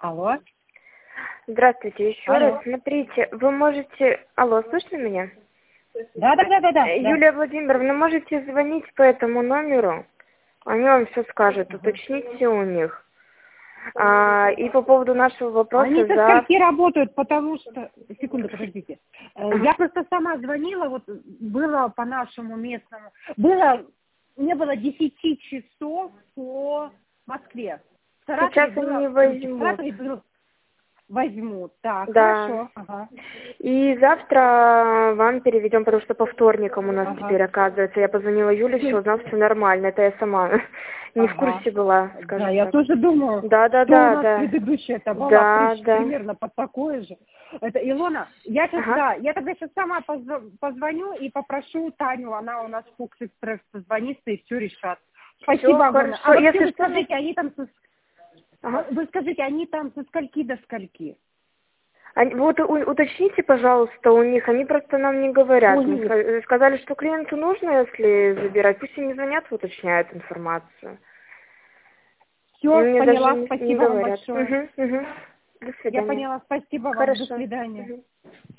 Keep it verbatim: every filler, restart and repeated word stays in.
Алло. Здравствуйте, еще Алло. раз. Смотрите, вы можете... Алло, слышно меня? Да, да, да, да, да. Юлия Владимировна, можете звонить по этому номеру? Они вам все скажут, Ага. уточните у них. А, и по поводу нашего вопроса Они со за... скольки работают, потому что... Секунду, подождите. Э, Ага. Я просто сама звонила, вот было по нашему местному... Было... Не было десяти часов по Москве. В Саратове Сейчас было... они короче, в возьмут. Саратове было... Возьмут. Так, Да. хорошо. Ага. И завтра вам переведем, потому что по вторникам у нас Ага. теперь оказывается. Я позвонила Юле, все узнала, все нормально. Это я сама не в Ага. курсе была, Да, скажем я так. тоже думаю, Да, да, что у да, нас да. предыдущая это была Да, приш- да. примерно под такое же. Это Илона, я сейчас, Ага. да, я тогда сейчас сама позв- позвоню и попрошу Таню, она у нас в Фокс Экспресс позвонится и все решат. Все Спасибо огромное. хорошо. А вообще Если вы что, скажите, они там со... ага. вы скажите, они там со скольки до скольки? Они- вот у- уточните, пожалуйста, у них, они просто нам не У говорят. Мы них. ска- сказали, что клиенту нужно, если забирать, пусть они звонят, уточняют информацию. Все, Они мне даже поняла, не, не спасибо вам говорят. большое. Угу, угу. До Я свидания. поняла, спасибо вам, до Хорошо. свидания. Мгм.